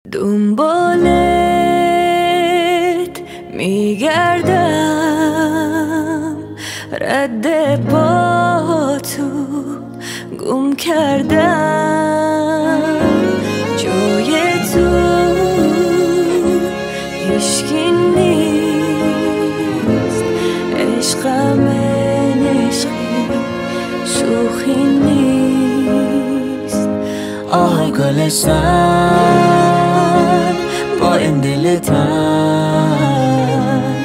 دنبالت میگردم، رد پا تو گم کردم، جای تو هیشکی نیست، عشقم عشقی شوخی نیست. آه گل سر با این دل تن،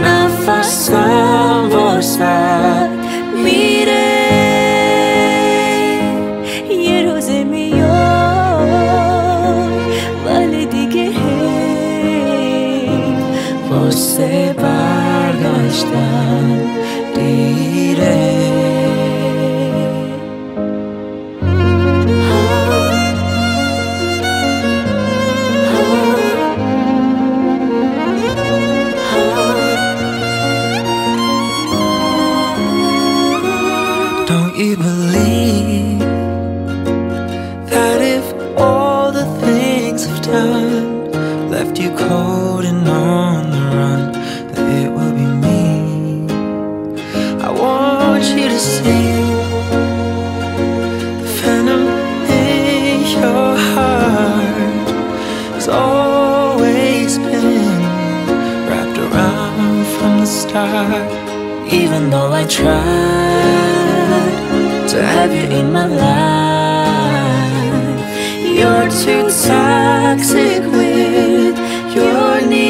نفسم واسد میره، یه روز میای ولی دیگه واسه برگشتن دیره. Don't you believe that if all the things I've done left you cold and on the run, that it will be me? I want you to see the venom in your heart has always been wrapped around from the start. Even though I tried to have you in my life, you're too toxic with your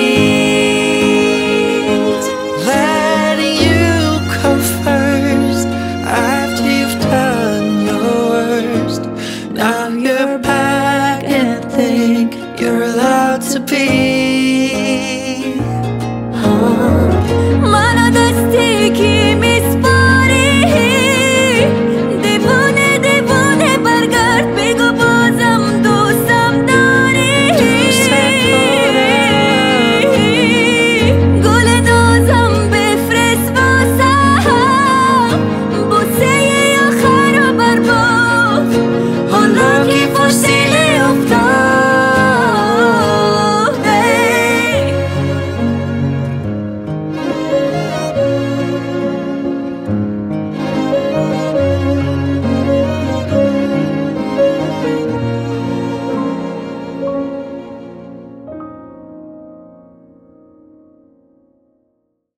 needs. Letting you go first after you've done your worst. Now you're back and think you're allowed to be.